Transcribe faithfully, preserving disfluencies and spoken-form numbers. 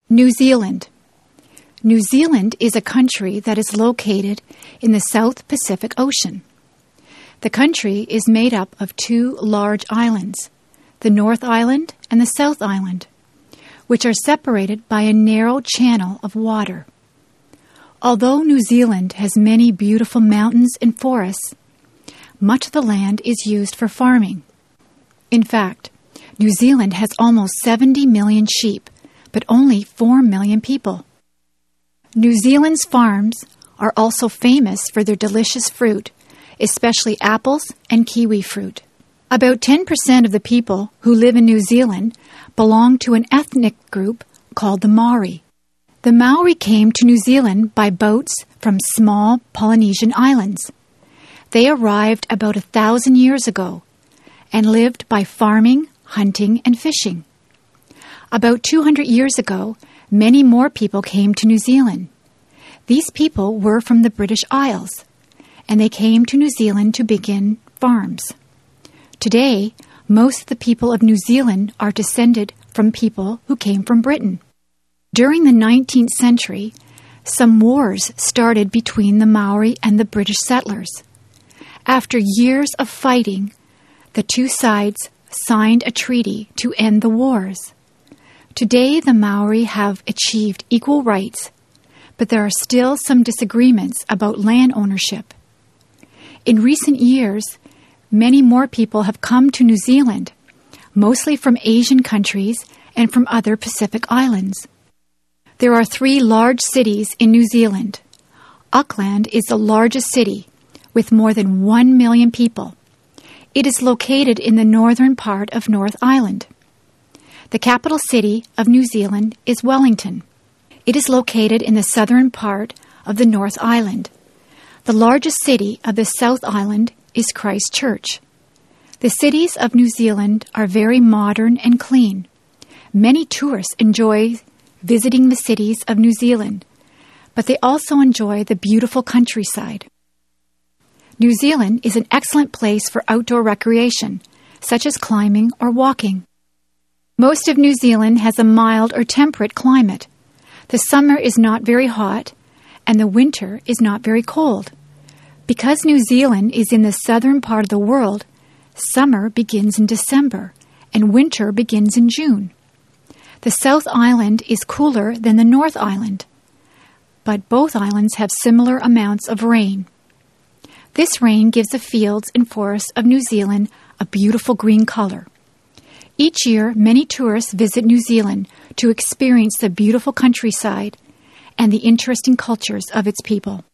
New Zealand. New Zealand is a country that is located in the South Pacific Ocean. The country is made up of two large islands, the North Island and the South Island, which are separated by a narrow channel of water. Although New Zealand has many beautiful mountains and forests, much of the land is used for farming. In fact, New Zealand has almost seventy million sheep, but only four million people. New Zealand's farms are also famous for their delicious fruit, especially apples and kiwi fruit. About ten percent of the people who live in New Zealand belong to an ethnic group called the Maori. The Maori came to New Zealand by boats from small Polynesian islands. They arrived about a thousand years ago and lived by farming, hunting, and fishing. About two hundred years ago, many more people came to New Zealand. These people were from the British Isles, and they came to New Zealand to begin farms. Today, most of the people of New Zealand are descended from people who came from Britain. During the nineteenth century, some wars started between the Maori and the British settlers. After years of fighting, the two sides signed a treaty to end the wars. Today, the Maori have achieved equal rights, but there are still some disagreements about land ownership. In recent years, many more people have come to New Zealand, mostly from Asian countries and from other Pacific islands. There are three large cities in New Zealand. Auckland is the largest city, with more than one million people. It is located in the northern part of North Island. The capital city of New Zealand is Wellington. It is located in the southern part of the North Island. The largest city of the South Island is Christchurch. The cities of New Zealand are very modern and clean. Many tourists enjoy visiting the cities of New Zealand, but they also enjoy the beautiful countryside. New Zealand is an excellent place for outdoor recreation, such as climbing or walking. Most of New Zealand has a mild or temperate climate. The summer is not very hot, and the winter is not very cold. Because New Zealand is in the southern part of the world, summer begins in December, and winter begins in June. The South Island is cooler than the North Island, but both islands have similar amounts of rain. This rain gives the fields and forests of New Zealand a beautiful green color. Each year, many tourists visit New Zealand to experience the beautiful countryside and the interesting cultures of its people.